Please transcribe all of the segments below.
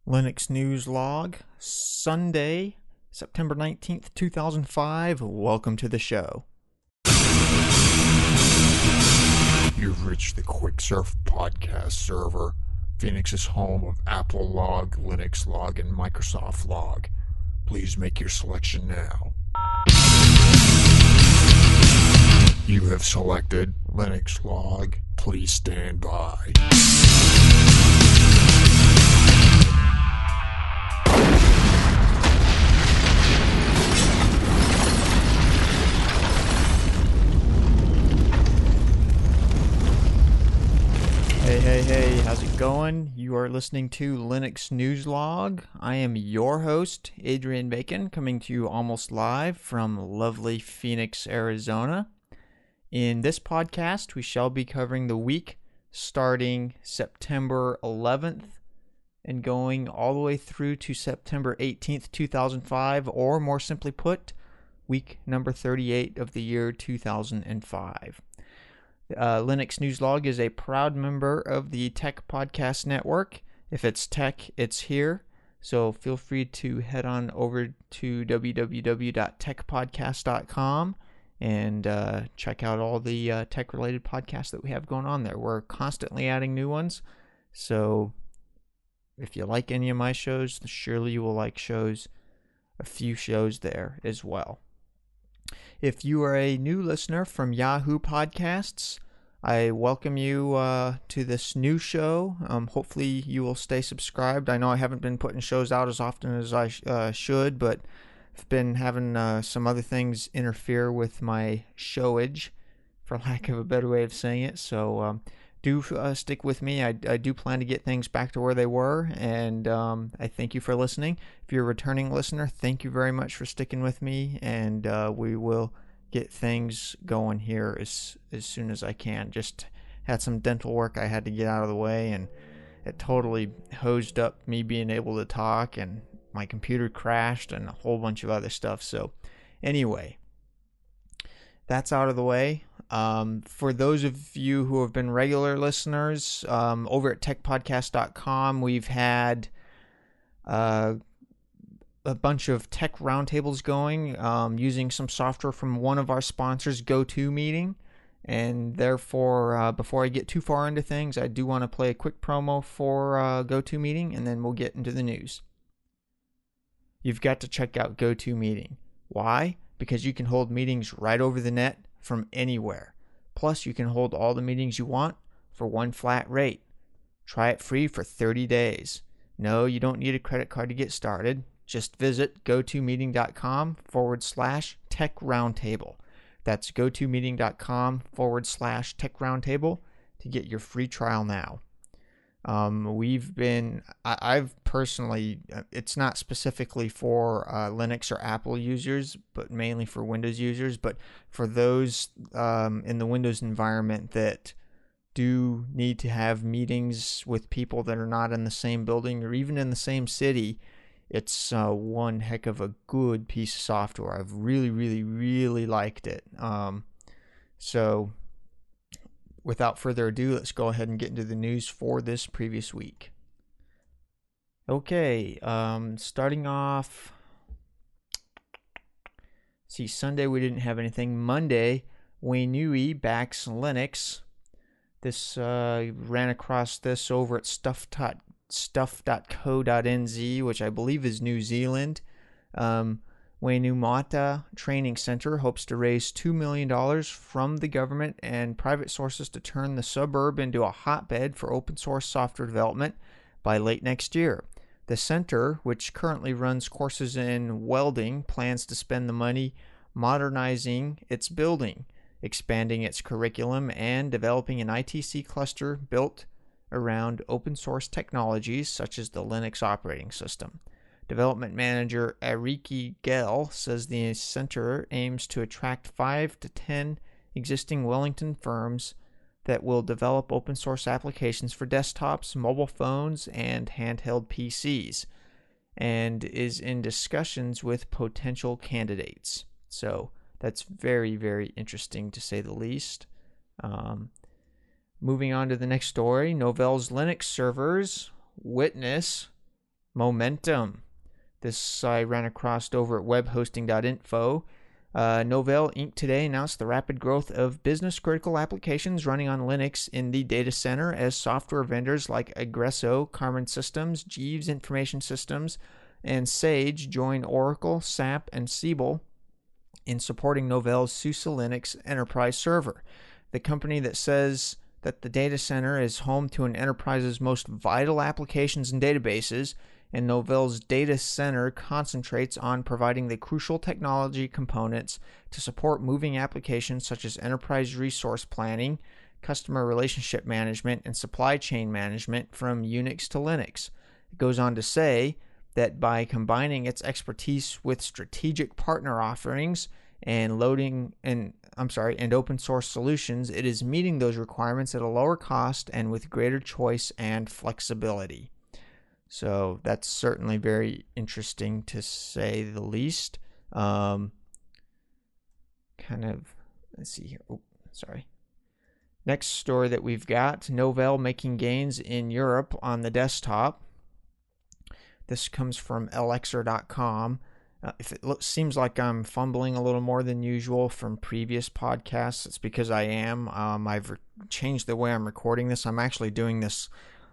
Linux News Log, Sunday, September 19th, 2005. Welcome to the show. You've reached the QuickSurf podcast server. Phoenix is home of Apple Log, Linux Log, and Microsoft Log. Please make your selection now. You have selected Linux Log. Please stand by. Hey, how's it going? You are listening to Linux News Log. I am your host, Adrian Bacon, coming to you almost live from lovely Phoenix, Arizona. In this podcast, we shall be covering the week starting September 11th and going all the way through to September 18th, 2005, or more simply put, week number 38 of the year 2005. Linux News Log is a proud member of the Tech Podcast Network. If it's tech, it's here. So feel free to head on over to www.techpodcast.com and check out all the tech-related podcasts that we have going on there. We're constantly adding new ones. So if you like any of my shows, surely you will like a few shows there as well. If you are a new listener from Yahoo Podcasts, I welcome you to this new show. Hopefully you will stay subscribed. I know I haven't been putting shows out as often as I should, but I've been having some other things interfere with my showage, for lack of a better way of saying it. So do stick with me. I do plan to get things back to where they were, and I thank you for listening. If you're a returning listener, thank you very much for sticking with me, and we will get things going here as soon as I can. Just had some dental work I had to get out of the way, and it totally hosed up me being able to talk, and my computer crashed and a whole bunch of other stuff. So anyway, that's out of the way. For those of you who have been regular listeners, over at techpodcast.com, we've had a bunch of tech roundtables going using some software from one of our sponsors, GoToMeeting. And therefore, before I get too far into things, I do want to play a quick promo for GoToMeeting, and then we'll get into the news. You've got to check out GoToMeeting. Why? Because you can hold meetings right over the net from anywhere. Plus, you can hold all the meetings you want for one flat rate. Try it free for 30 days. No, you don't need a credit card to get started. Just visit gotomeeting.com/tech roundtable. That's gotomeeting.com/tech roundtable to get your free trial now. I've personally, it's not specifically for Linux or Apple users, but mainly for Windows users. But for those in the Windows environment that do need to have meetings with people that are not in the same building or even in the same city, it's one heck of a good piece of software. I've really liked it. So without further ado, let's go ahead and get into the news for this previous week. Okay, starting off, see, Sunday we didn't have anything. Monday, Wainui backs Linux. This ran across this over at stuff.co.nz, which I believe is New Zealand. Wainuiomata Training Center hopes to raise $2 million from the government and private sources to turn the suburb into a hotbed for open source software development by late next year. The center, which currently runs courses in welding, plans to spend the money modernizing its building, expanding its curriculum, and developing an ITC cluster built around open source technologies such as the Linux operating system. Development manager Ariki Gell says the center aims to attract 5 to 10 existing Wellington firms that will develop open source applications for desktops, mobile phones, and handheld PCs, and is in discussions with potential candidates. So that's very interesting to say the least. Moving on to the next story, Novell's Linux servers witness Momentum. This I ran across over at webhosting.info. Novell Inc. today announced the rapid growth of business-critical applications running on Linux in the data center as software vendors like Aggresso, Carmen Systems, Jeeves Information Systems, and Sage join Oracle, SAP, and Siebel in supporting Novell's SUSE Linux enterprise server. The company that says that the data center is home to an enterprise's most vital applications and databases, and Novell's data center concentrates on providing the crucial technology components to support moving applications such as enterprise resource planning, customer relationship management, and supply chain management from Unix to Linux. It goes on to say that by combining its expertise with strategic partner offerings and open source solutions, it is meeting those requirements at a lower cost and with greater choice and flexibility. So that's certainly very interesting to say the least. Let's see here. Next story that we've got, Novell making gains in Europe on the desktop. This comes from Elixir.com. If it seems like I'm fumbling a little more than usual from previous podcasts, it's because I am. I've changed the way I'm recording this. I'm actually doing this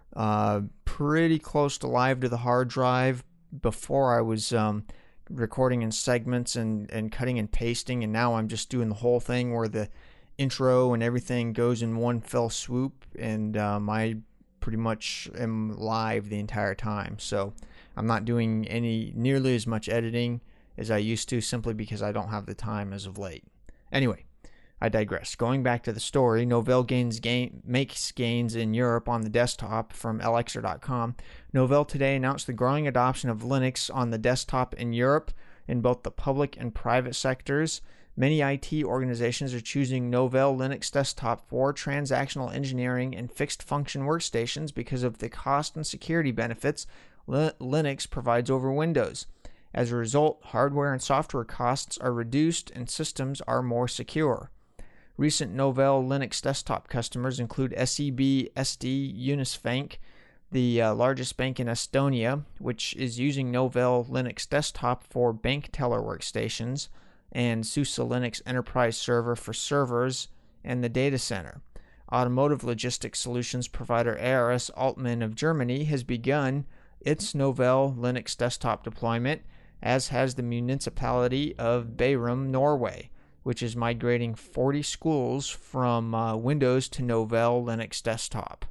pretty close to live to the hard drive. Before I was recording in segments and cutting and pasting, and now I'm just doing the whole thing where the intro and everything goes in one fell swoop, and I pretty much am live the entire time. So I'm not doing nearly as much editing as I used to, simply because I don't have the time as of late. Anyway, I digress. Going back to the story, Novell makes gains in Europe on the desktop from Elixir.com. Novell today announced the growing adoption of Linux on the desktop in Europe in both the public and private sectors. Many IT organizations are choosing Novell Linux Desktop for transactional engineering and fixed function workstations because of the cost and security benefits Linux provides over Windows. As a result, hardware and software costs are reduced and systems are more secure. Recent Novell Linux Desktop customers include SEB SD Unisbank, the largest bank in Estonia, which is using Novell Linux Desktop for bank teller workstations, and SUSE Linux Enterprise Server for servers and the data center. Automotive logistics solutions provider ARS Altman of Germany has begun its Novell Linux Desktop deployment, as has the municipality of Bærum, Norway, which is migrating 40 schools from Windows to Novell Linux Desktop.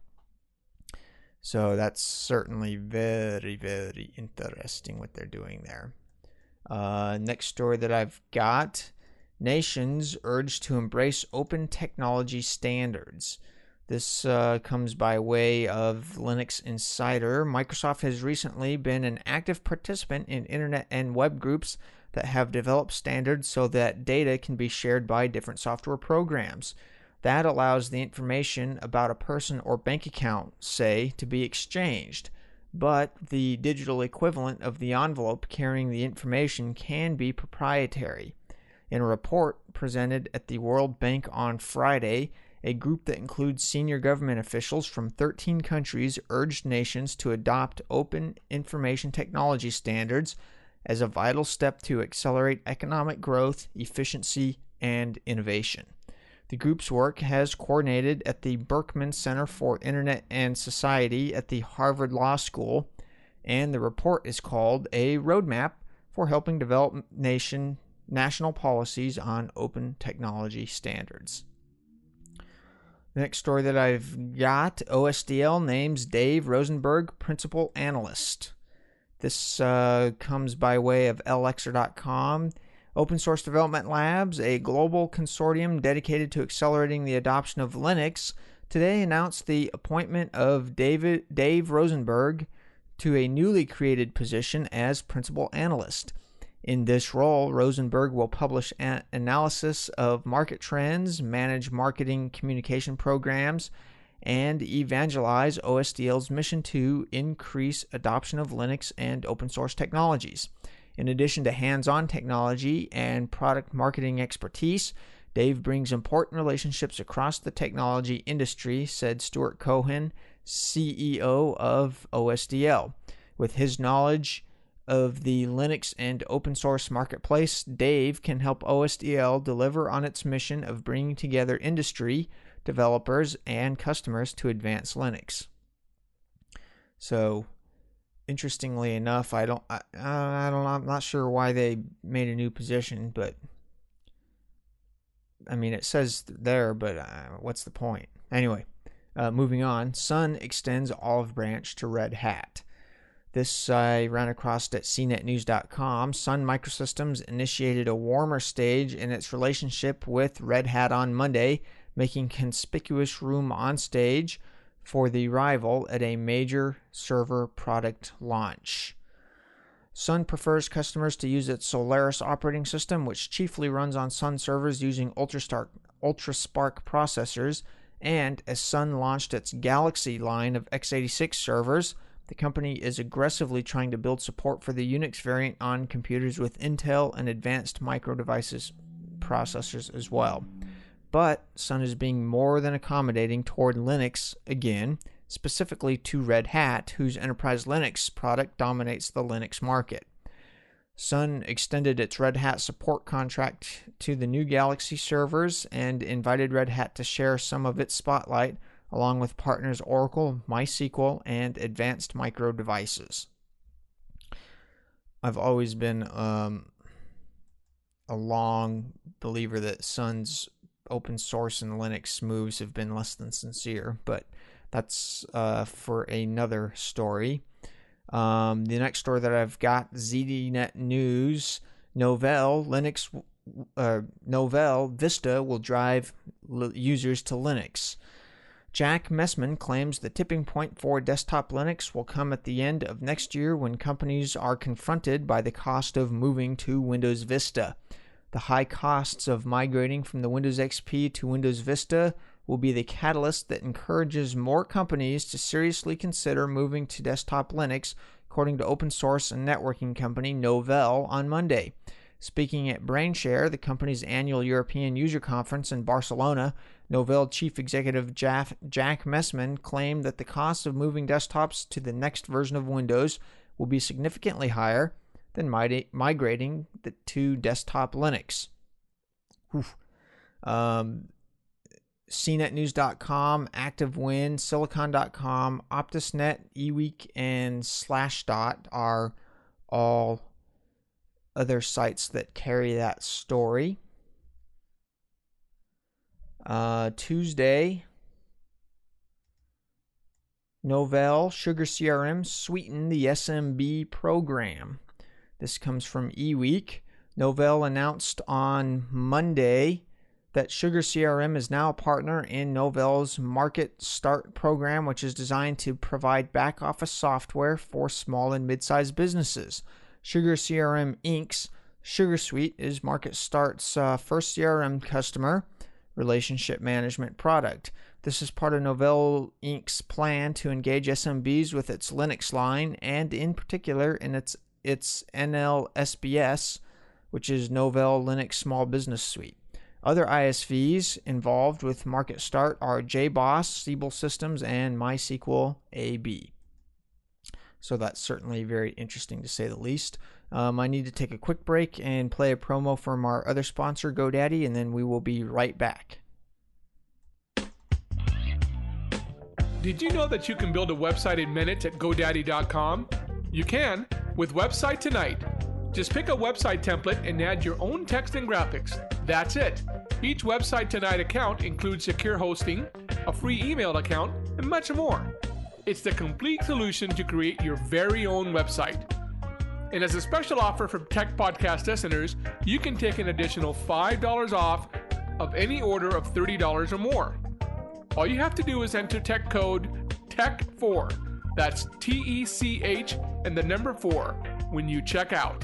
So that's certainly very, very interesting what they're doing there. Next story that I've got, nations urged to embrace open technology standards. This comes by way of Linux Insider. Microsoft has recently been an active participant in internet and web groups that have developed standards so that data can be shared by different software programs. That allows the information about a person or bank account, say, to be exchanged. But the digital equivalent of the envelope carrying the information can be proprietary. In a report presented at the World Bank on Friday, a group that includes senior government officials from 13 countries urged nations to adopt open information technology standards as a vital step to accelerate economic growth, efficiency, and innovation. The group's work has coordinated at the Berkman Center for Internet and Society at the Harvard Law School, and the report is called A Roadmap for Helping Develop National Policies on Open Technology Standards. The next story that I've got, OSDL names Dave Rosenberg Principal Analyst. This comes by way of Elixir.com. Open Source Development Labs, a global consortium dedicated to accelerating the adoption of Linux, today announced the appointment of Dave Rosenberg to a newly created position as Principal Analyst. In this role, Rosenberg will publish an analysis of market trends, manage marketing communication programs, and evangelize OSDL's mission to increase adoption of Linux and open source technologies. In addition to hands-on technology and product marketing expertise, Dave brings important relationships across the technology industry, said Stuart Cohen, CEO of OSDL. With his knowledge of the Linux and open source marketplace, Dave can help OSDL deliver on its mission of bringing together industry, developers, and customers to advance Linux. So, interestingly enough, I'm not sure why they made a new position, but I mean, it says there, but what's the point? Anyway, moving on. Sun extends olive branch to Red Hat. This I ran across at cnetnews.com. Sun Microsystems initiated a warmer stage in its relationship with Red Hat on Monday, making conspicuous room on stage for the rival at a major server product launch. Sun prefers customers to use its Solaris operating system, which chiefly runs on Sun servers using UltraSpark processors, and as Sun launched its Galaxy line of x86 servers, the company is aggressively trying to build support for the Unix variant on computers with Intel and advanced micro devices processors as well. But Sun is being more than accommodating toward Linux again, specifically to Red Hat, whose enterprise Linux product dominates the Linux market. Sun extended its Red Hat support contract to the new Galaxy servers and invited Red Hat to share some of its spotlight, along with partners Oracle, MySQL, and Advanced Micro Devices. I've always been a long believer that Sun's open source and Linux moves have been less than sincere, but that's for another story. The next story that I've got, ZDNet News, Novell Vista will drive users to Linux. Jack Messman claims the tipping point for desktop Linux will come at the end of next year when companies are confronted by the cost of moving to Windows Vista. The high costs of migrating from the Windows XP to Windows Vista will be the catalyst that encourages more companies to seriously consider moving to desktop Linux, according to open source and networking company Novell on Monday. Speaking at BrainShare, the company's annual European user conference in Barcelona, Novell chief executive Jack Messman claimed that the cost of moving desktops to the next version of Windows will be significantly higher than migrating to desktop Linux. CNETnews.com, ActiveWin, Silicon.com, OptusNet, eWeek, and Slashdot are all other sites that carry that story. Tuesday, Novell Sugar CRM sweeten the SMB program. This comes from eWeek. Novell announced on Monday that Sugar CRM is now a partner in Novell's Market Start program, which is designed to provide back-office software for small and mid-sized businesses. Sugar CRM Inc.'s Sugar Suite is Market Start's first CRM customer relationship management product. This is part of Novell Inc.'s plan to engage SMBs with its Linux line, and in particular in its NLSBS, which is Novell Linux Small Business Suite. Other ISVs involved with Market Start are JBoss, Siebel Systems, and MySQL AB. So that's certainly very interesting to say the least. I need to take a quick break and play a promo from our other sponsor, GoDaddy, and then we will be right back. Did you know that you can build a website in minutes at GoDaddy.com? You can with Website Tonight. Just pick a website template and add your own text and graphics. That's it. Each Website Tonight account includes secure hosting, a free email account, and much more. It's the complete solution to create your very own website. And as a special offer for Tech Podcast listeners, you can take an additional $5 off of any order of $30 or more. All you have to do is enter tech code TECH4, that's TECH and the number 4, when you check out.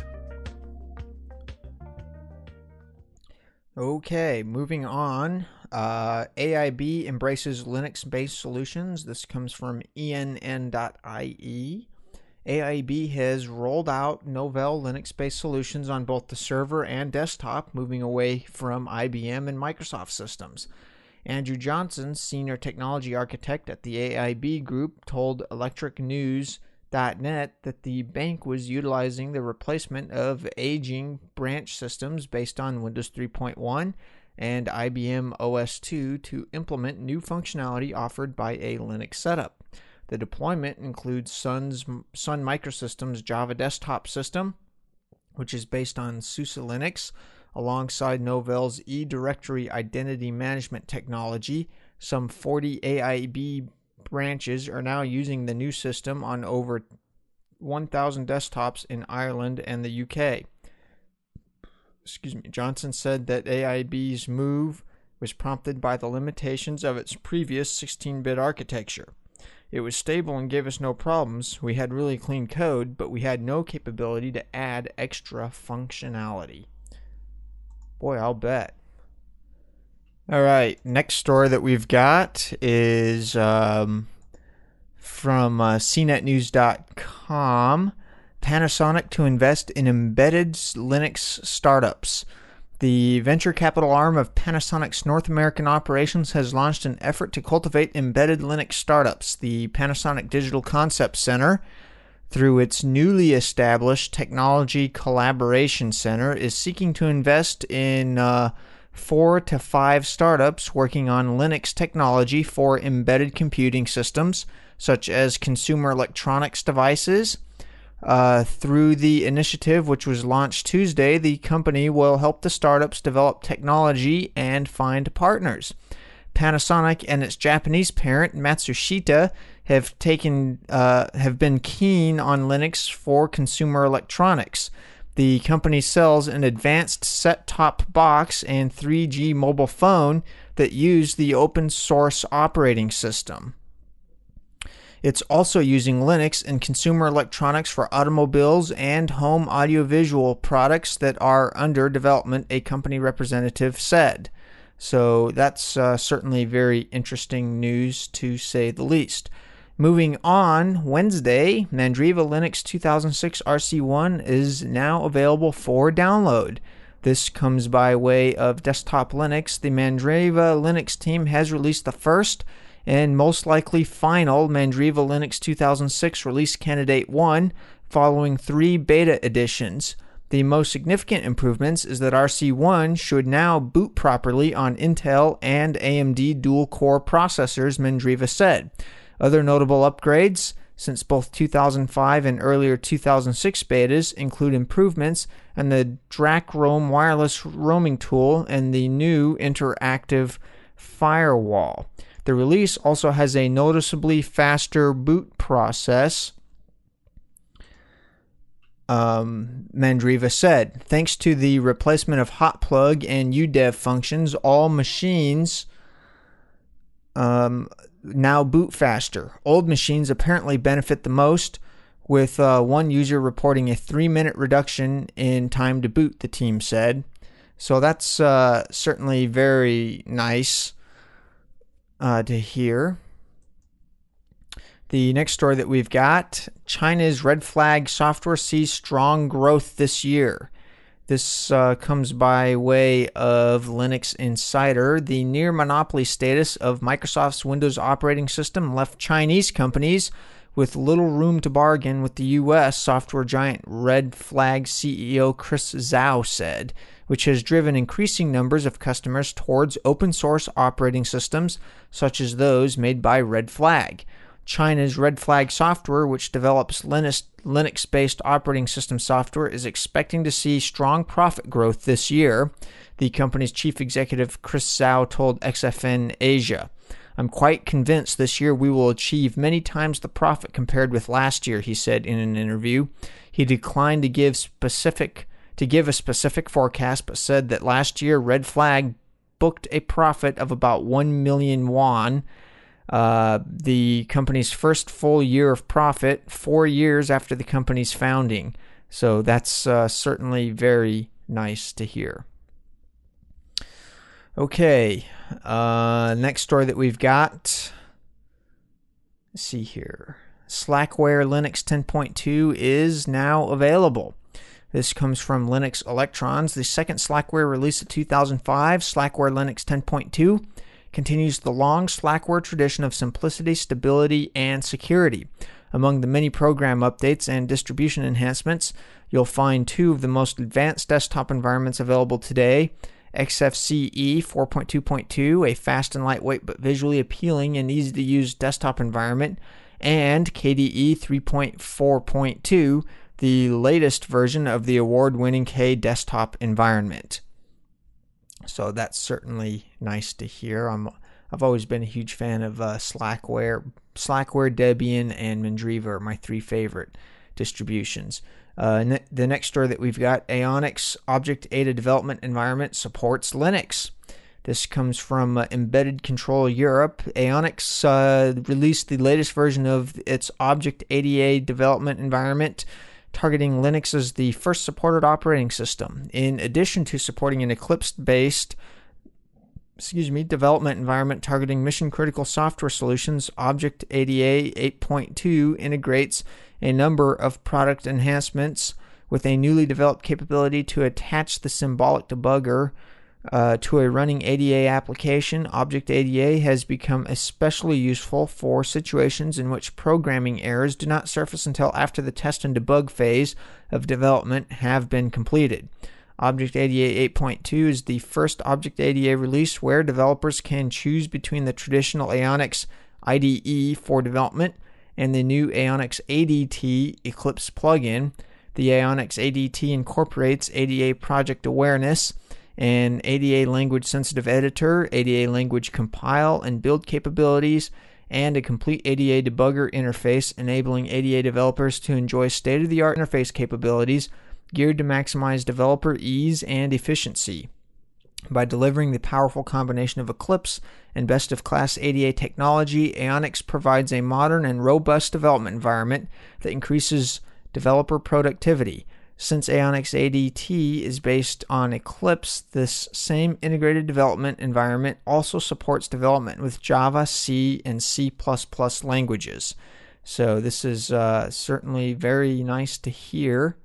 Okay, moving on. AIB embraces Linux-based solutions. This comes from ENN.IE. AIB has rolled out Novell Linux-based solutions on both the server and desktop, moving away from IBM and Microsoft systems. Andrew Johnson, senior technology architect at the AIB Group, told Electric News .NET that the bank was utilizing the replacement of aging branch systems based on Windows 3.1 and IBM OS 2 to implement new functionality offered by a Linux setup. The deployment includes Sun Microsystems Java desktop system, which is based on SUSE Linux, alongside Novell's eDirectory identity management technology. Some 40 AIB branches are now using the new system on over 1,000 desktops in Ireland and the UK. Johnson said that AIB's move was prompted by the limitations of its previous 16-bit architecture. It was stable and gave us no problems. We had really clean code, but we had no capability to add extra functionality. Boy, I'll bet. All right, next story that we've got is from CNETnews.com. Panasonic to invest in embedded Linux startups. The venture capital arm of Panasonic's North American operations has launched an effort to cultivate embedded Linux startups. The Panasonic Digital Concept Center, through its newly established Technology Collaboration Center, is seeking to invest in 4 to 5 startups working on Linux technology for embedded computing systems, such as consumer electronics devices. Through the initiative, which was launched Tuesday, the company will help the startups develop technology and find partners. Panasonic and its Japanese parent Matsushita have been keen on Linux for consumer electronics. The company sells an advanced set-top box and 3G mobile phone that use the open source operating system. It's also using Linux in consumer electronics for automobiles and home audiovisual products that are under development, a company representative said. So that's certainly very interesting news, to say the least. Moving on, Wednesday, Mandriva Linux 2006 RC1 is now available for download. This comes by way of Desktop Linux. The Mandriva Linux team has released the first and most likely final Mandriva Linux 2006 release candidate 1, following 3 beta editions. The most significant improvements is that RC1 should now boot properly on Intel and AMD dual-core processors, Mandriva said. Other notable upgrades since both 2005 and earlier 2006 betas include improvements in the DRAC Roam wireless roaming tool and the new interactive firewall. The release also has a noticeably faster boot process, Mandriva said. Thanks to the replacement of hotplug and udev functions, all machines now boot faster. Old machines apparently benefit the most, with one user reporting a 3-minute reduction in time to boot, the team said. So that's certainly very nice to hear. The next story that we've got, China's Red Flag software sees strong growth this year. This comes by way of Linux Insider. The near monopoly status of Microsoft's Windows operating system left Chinese companies with little room to bargain with the U.S., software giant Red Flag CEO Chris Zhao said, which has driven increasing numbers of customers towards open-source operating systems such as those made by Red Flag. China's Red Flag software, which develops Linux-based operating system software, is expecting to see strong profit growth this year, the company's chief executive Chris Zhao told XFN Asia. I'm quite convinced this year we will achieve many times the profit compared with last year, he said in an interview. He declined to give a specific forecast, but said that last year Red Flag booked a profit of about 1 million won, the company's first full year of profit, 4 years after the company's founding. So that's certainly very nice to hear. Okay, next story that we've got. Let's see here. Slackware Linux 10.2 is now available. This comes from Linux Electrons. The second Slackware release of 2005, Slackware Linux 10.2, continues the long Slackware tradition of simplicity, stability, and security. Among the many program updates and distribution enhancements, you'll find two of the most advanced desktop environments available today: XFCE 4.2.2, a fast and lightweight but visually appealing and easy-to-use desktop environment, and KDE 3.4.2, the latest version of the award-winning K desktop environment. So that's certainly nice to hear. I've always been a huge fan of Slackware, Debian, and Mandriva are my three favorite distributions. The next story that we've got, Aonix Object Ada Development Environment supports Linux. This comes from Embedded Control Europe. Aonix released the latest version of its Object Ada development environment, targeting Linux as the first supported operating system. In addition to supporting an Eclipse-based development environment targeting mission-critical software solutions, Object Ada 8.2 integrates a number of product enhancements with a newly developed capability to attach the symbolic debugger to a running ADA application. Object Ada has become especially useful for situations in which programming errors do not surface until after the test and debug phase of development have been completed. Object Ada 8.2 is the first Object Ada release where developers can choose between the traditional Aonix IDE for development and the new Aonix ADT Eclipse plugin. The Aonix ADT incorporates ADA project awareness, an ADA language-sensitive editor, ADA language compile and build capabilities, and a complete ADA debugger interface, enabling ADA developers to enjoy state-of-the-art interface capabilities geared to maximize developer ease and efficiency. By delivering the powerful combination of Eclipse and best-of-class ADA technology, Aonix provides a modern and robust development environment that increases developer productivity. Since Aonix ADT is based on Eclipse, this same integrated development environment also supports development with Java, C, and C++ languages. So this is certainly very nice to hear.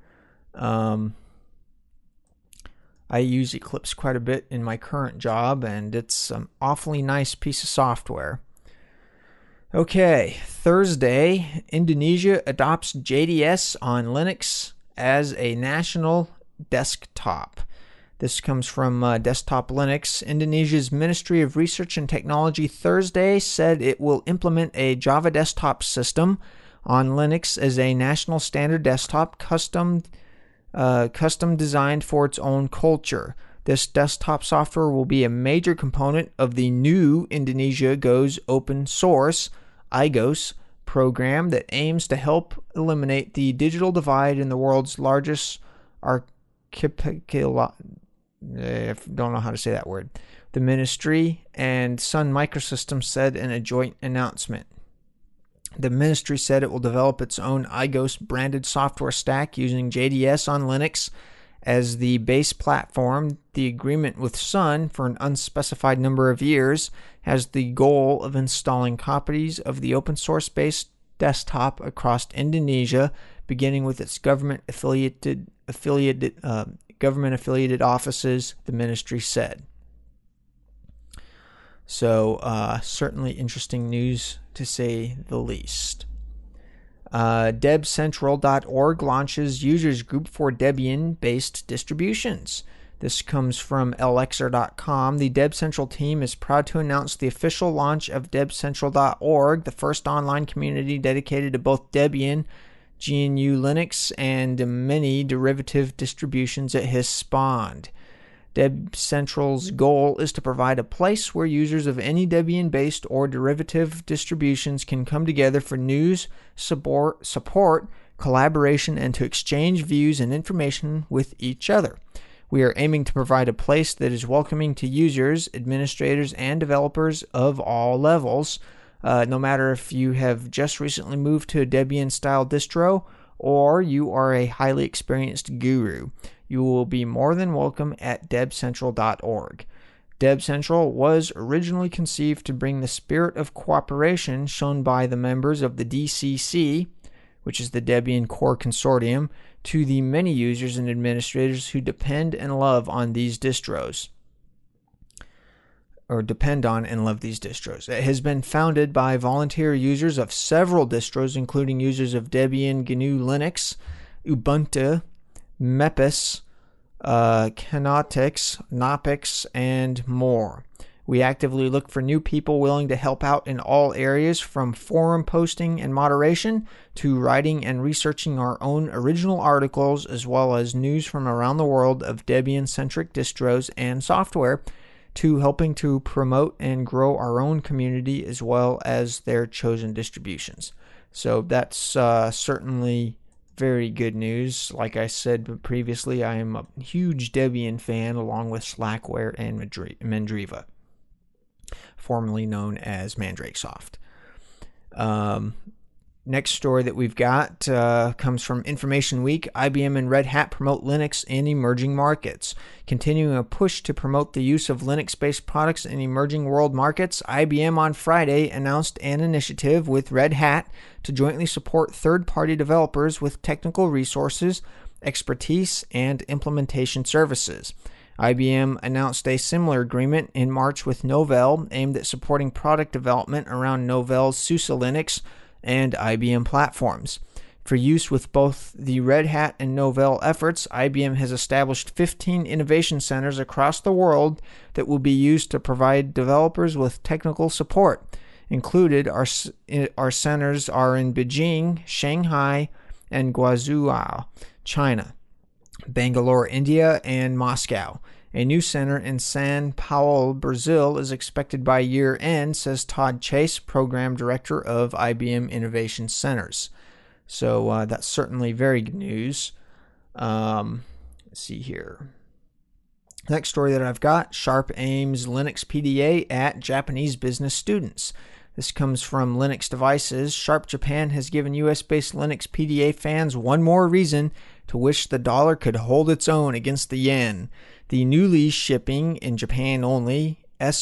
I use Eclipse quite a bit in my current job, and it's an awfully nice piece of software. Okay, Thursday, Indonesia adopts JDS on Linux as a national desktop. This comes from Desktop Linux. Indonesia's Ministry of Research and Technology Thursday said it will implement a Java desktop system on Linux as a national standard desktop custom designed for its own culture. This desktop software will be a major component of the new Indonesia Goes Open Source IGOS program that aims to help eliminate the digital divide in the world's largest archipelago. I don't know how to say that word. The ministry and Sun Microsystems said in a joint announcement. The ministry said it will develop its own IGOS branded software stack using JDS on Linux as the base platform. The agreement with Sun for an unspecified number of years has the goal of installing copies of the open source based desktop across Indonesia, beginning with its government affiliated offices, the ministry said. So certainly interesting news to say the least. DebCentral.org launches users group for Debian-based distributions. This comes from lxr.com. The DebCentral team is proud to announce the official launch of DebCentral.org, the first online community dedicated to both Debian, GNU Linux, and many derivative distributions it has spawned. DebCentral's goal is to provide a place where users of any Debian-based or derivative distributions can come together for news, support, collaboration, and to exchange views and information with each other. We are aiming to provide a place that is welcoming to users, administrators, and developers of all levels, no matter if you have just recently moved to a Debian-style distro or you are a highly experienced guru. You will be more than welcome at debcentral.org. DebCentral was originally conceived to bring the spirit of cooperation shown by the members of the DCC, which is the Debian Core Consortium, to the many users and administrators who depend and love on these distros. depend on and love these distros. It has been founded by volunteer users of several distros, including users of Debian, GNU Linux, Ubuntu, Mepis, Canotix, Knoppix, and more. We actively look for new people willing to help out in all areas, from forum posting and moderation to writing and researching our own original articles, as well as news from around the world of Debian-centric distros and software, to helping to promote and grow our own community as well as their chosen distributions. So that's certainly very good news. Like I said previously, I am a huge Debian fan, along with Slackware and Mandriva, formerly known as MandrakeSoft. Next story that we've got comes from Information Week. IBM and Red Hat promote Linux in emerging markets. Continuing a push to promote the use of Linux-based products in emerging world markets, IBM on Friday announced an initiative with Red Hat to jointly support third-party developers with technical resources, expertise, and implementation services. IBM announced a similar agreement in March with Novell, aimed at supporting product development around Novell's SUSE Linux and IBM platforms. For use with both the Red Hat and Novell efforts, IBM has established 15 innovation centers across the world that will be used to provide developers with technical support. Included our centers are in Beijing, Shanghai, and Guangzhou, China, Bangalore, India, and Moscow. A new center in São Paulo, Brazil is expected by year end, says Todd Chase, Program Director of IBM Innovation Centers. So that's certainly very good news. Let's see here. Next story that I've got, Sharp aims Linux PDA at Japanese business students. This comes from Linux Devices. Sharp Japan has given US-based Linux PDA fans one more reason to wish the dollar could hold its own against the yen. The newly shipping, in Japan only,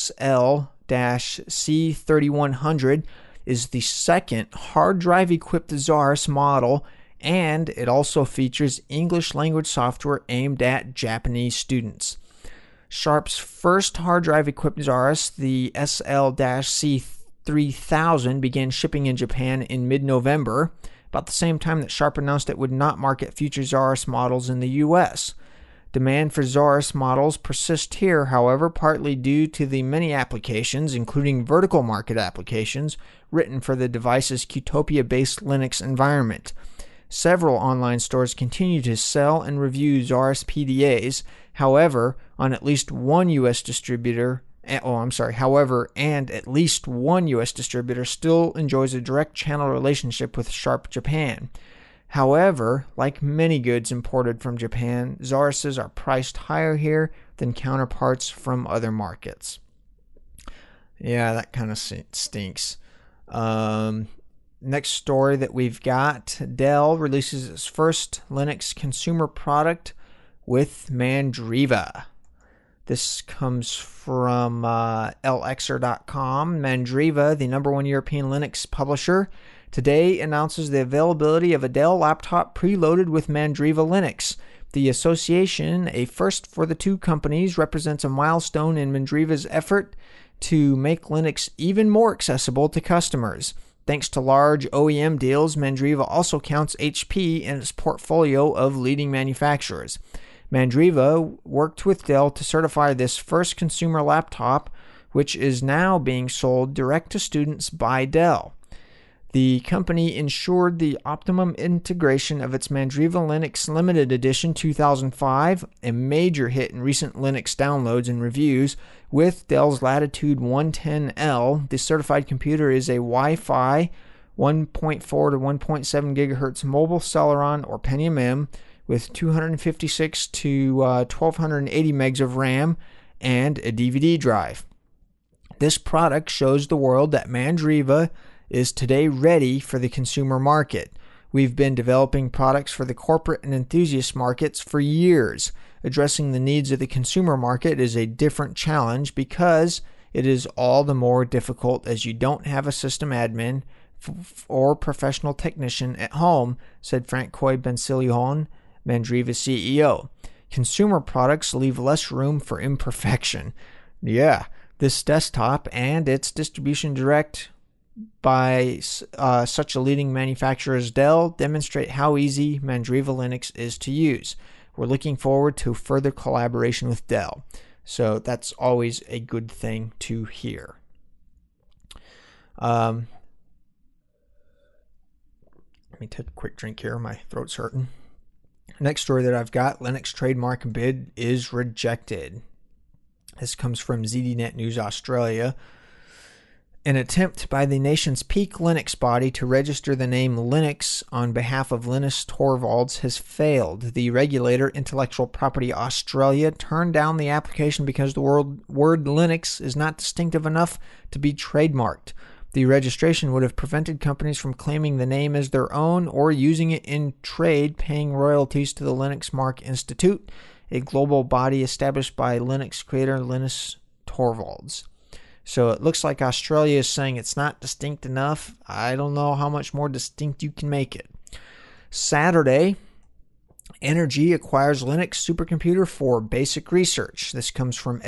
SL-C3100 is the second hard drive equipped Zaurus model, and it also features English language software aimed at Japanese students. Sharp's first hard drive equipped Zaurus, the SL-C3000, began shipping in Japan in mid-November, about the same time that Sharp announced it would not market future Zaurus models in the US. Demand for Zaurus models persists here, however, partly due to the many applications, including vertical market applications, written for the device's Qtopia-based Linux environment. Several online stores continue to sell and review Zaurus PDAs, however, and at least one U.S. distributor still enjoys a direct channel relationship with Sharp Japan. However, like many goods imported from Japan, Zauruses are priced higher here than counterparts from other markets. Yeah, that kind of stinks. Next story that we've got, Dell releases its first Linux consumer product with Mandriva. This comes from lxr.com. Mandriva, the number one European Linux publisher, today announces the availability of a Dell laptop preloaded with Mandriva Linux. The association, a first for the two companies, represents a milestone in Mandriva's effort to make Linux even more accessible to customers. Thanks to large OEM deals, Mandriva also counts HP in its portfolio of leading manufacturers. Mandriva worked with Dell to certify this first consumer laptop, which is now being sold direct to students by Dell. The company ensured the optimum integration of its Mandriva Linux Limited Edition 2005, a major hit in recent Linux downloads and reviews, with Dell's Latitude 110L. The certified computer is a Wi-Fi 1.4 to 1.7 GHz mobile Celeron or Pentium M with 256 to 1280 megs of RAM and a DVD drive. This product shows the world that Mandriva is today ready for the consumer market. We've been developing products for the corporate and enthusiast markets for years. Addressing the needs of the consumer market is a different challenge because it is all the more difficult as you don't have a system admin or professional technician at home, said Francois Bensillion, Mandriva CEO. Consumer products leave less room for imperfection. Yeah, This desktop and its distribution direct by such a leading manufacturer as Dell demonstrate how easy Mandriva Linux is to use. We're looking forward to further collaboration with Dell. So that's always a good thing to hear. Let me take a quick drink here. My throat's hurting. Next story that I've got, Linux trademark bid is rejected. This comes from ZDNet News Australia. An attempt by the nation's peak Linux body to register the name Linux on behalf of Linus Torvalds has failed. The regulator, Intellectual Property Australia, turned down the application because the word Linux is not distinctive enough to be trademarked. The registration would have prevented companies from claiming the name as their own or using it in trade, paying royalties to the Linux Mark Institute, a global body established by Linux creator Linus Torvalds. So it looks like Australia is saying it's not distinct enough. I don't know how much more distinct you can make it. Saturday, Energy acquires Linux supercomputer for basic research. This comes from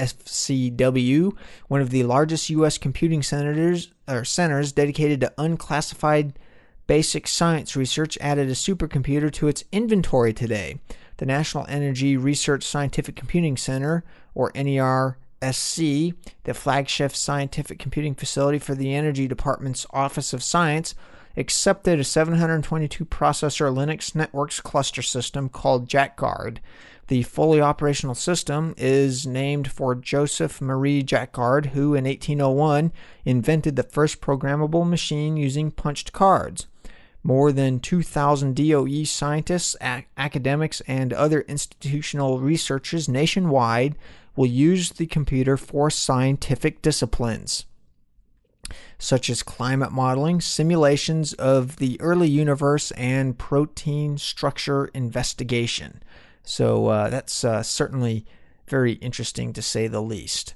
FCW, one of the largest U.S. computing centers dedicated to unclassified basic science research, added a supercomputer to its inventory today. The National Energy Research Scientific Computing Center, or NERSC, the flagship scientific computing facility for the Energy Department's Office of Science, accepted a 722 processor Linux networks cluster system called Jacquard. The fully operational system is named for Joseph Marie Jacquard, who in 1801 invented the first programmable machine using punched cards. More than 2,000 DOE scientists, academics, and other institutional researchers nationwide will use the computer for scientific disciplines, such as climate modeling, simulations of the early universe, and protein structure investigation. So that's certainly very interesting to say the least.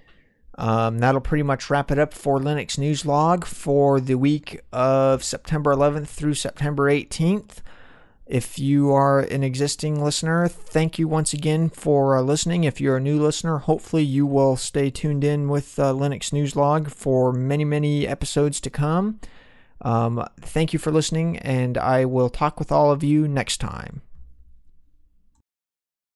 That'll pretty much wrap it up for Linux News Log for the week of September 11th through September 18th. If you are an existing listener, thank you once again for listening. If you're a new listener, hopefully you will stay tuned in with Linux News Log for many, many episodes to come. Thank you for listening, and I will talk with all of you next time.